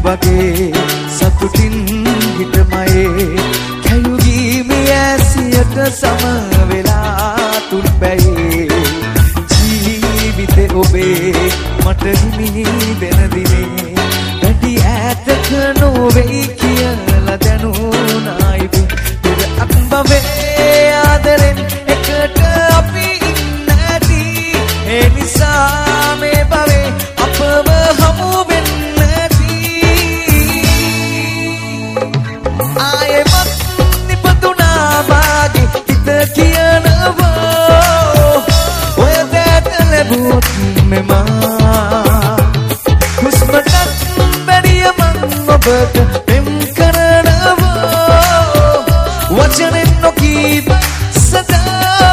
වගේ සතුටින් හිටමයේ කැයුගී මේ ඇසියට සම වෙලා තුන් පැයේ ජීවිතේ ඔබේ මට හිමි වෙන දිනේ වැඩි ඈතක නොවේ කියලා දැනුණායි පෙර අත්බවේ ආදරෙන් එකට අපි ඉන්නදී ඒ නිසා මේ භවේ අපව හමු වෙන්නදී ආයෙමත් නිපදුනා මාගේ හිත කියනවා ඔය දැට ලැබුවොත් මෙමා හුස්මටත් බැරිය මං ඔබට පෙම් කරනවා වචනෙන් නොකීප සදා